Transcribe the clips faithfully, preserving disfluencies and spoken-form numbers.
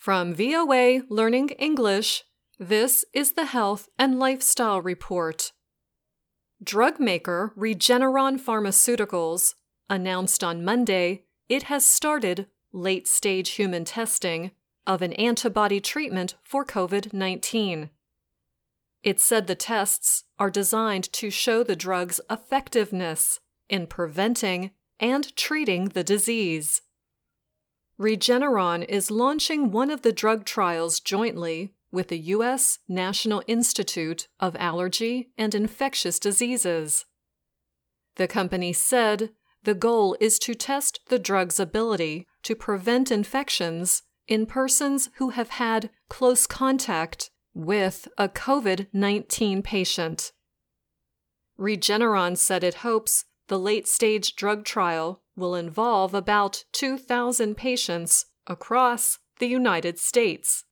From V O A Learning English, this is the Health and Lifestyle Report. Drug maker Regeneron Pharmaceuticals announced on Monday it has started late-stage human testing of an antibody treatment for COVID nineteen. It said the tests are designed to show the drug's effectiveness in preventing and treating the disease. Regeneron is launching one of the drug trials jointly with the U S National Institute of Allergy and Infectious Diseases. The company said the goal is to test the drug's ability to prevent infections in persons who have had close contact with a COVID nineteen patient. Regeneron said it hopes the late-stage drug trial will involve about two thousand patients across the United States.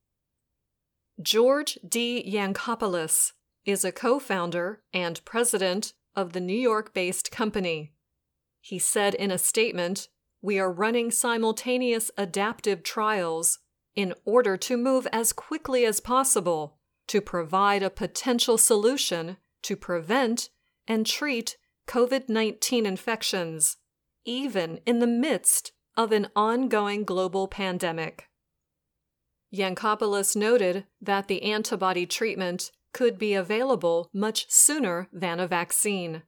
George D. Yancopoulos is a co-founder and president of the New York-based company. He said in a statement, "We are running simultaneous adaptive trials in order to move as quickly as possible to provide a potential solution to prevent and treat COVID nineteen infections, even in the midst of an ongoing global pandemic." Yancopoulos noted that the antibody treatment could be available much sooner than a vaccine.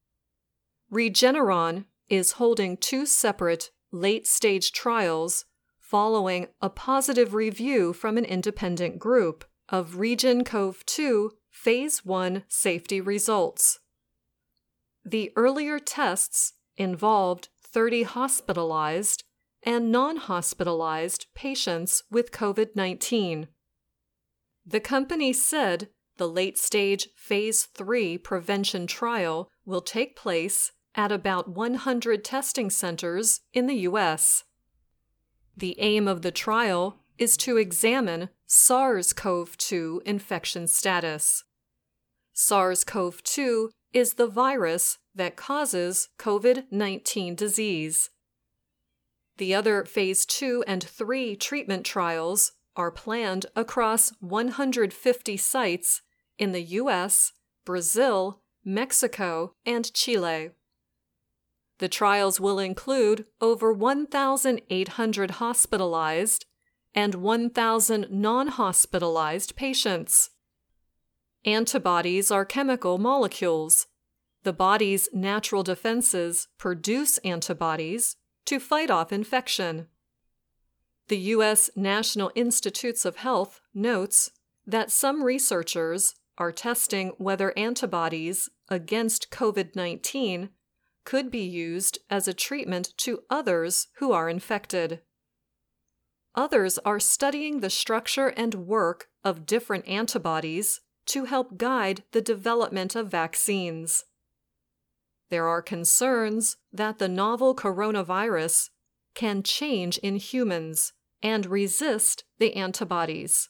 Regeneron is holding two separate late-stage trials following a positive review from an independent group of REGEN-COV two Phase one safety results. The earlier tests involved thirty hospitalized and non-hospitalized patients with COVID nineteen. The company said the late-stage Phase three prevention trial will take place at about one hundred testing centers in the U S. The aim of the trial is to examine SARS-CoV two infection status. SARS-CoV two is the virus that causes COVID nineteen disease. The other Phase two and three treatment trials are planned across one hundred fifty sites in the U S, Brazil, Mexico, and Chile. The trials will include over one thousand eight hundred hospitalized and one thousand non-hospitalized patients. Antibodies are chemical molecules. The body's natural defenses produce antibodies to fight off infection. The U S National Institutes of Health notes that some researchers are testing whether antibodies against COVID nineteen could be used as a treatment to others who are infected. Others are studying the structure and work of different antibodies to help guide the development of vaccines. There are concerns that the novel coronavirus can change in humans and resist the antibodies.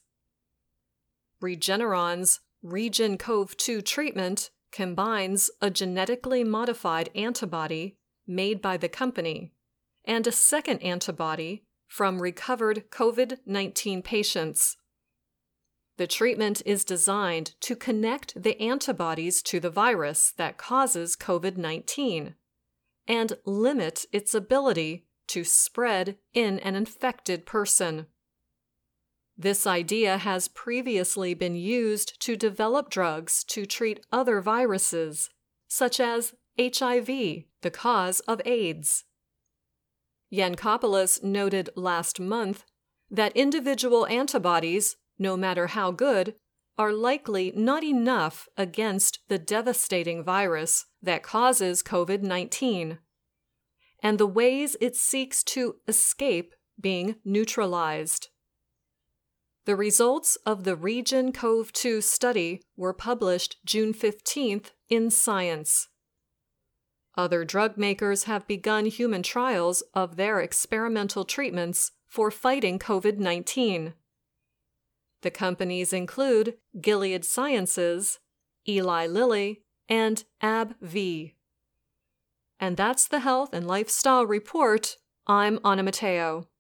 Regeneron's REGEN-COV two treatment combines a genetically modified antibody made by the company and a second antibody from recovered COVID nineteen patients. The treatment is designed to connect the antibodies to the virus that causes COVID nineteen and limit its ability to spread in an infected person. This idea has previously been used to develop drugs to treat other viruses, such as H I V, the cause of AIDS. Yancopoulos noted last month that individual antibodies, no matter how good, are likely not enough against the devastating virus that causes COVID nineteen, and the ways it seeks to escape being neutralized. The results of the REGEN-COV two study were published June fifteenth in Science. Other drug makers have begun human trials of their experimental treatments for fighting COVID nineteen. The companies include Gilead Sciences, Eli Lilly, and AbbVie. And that's the Health and Lifestyle Report. I'm Anna Matteo.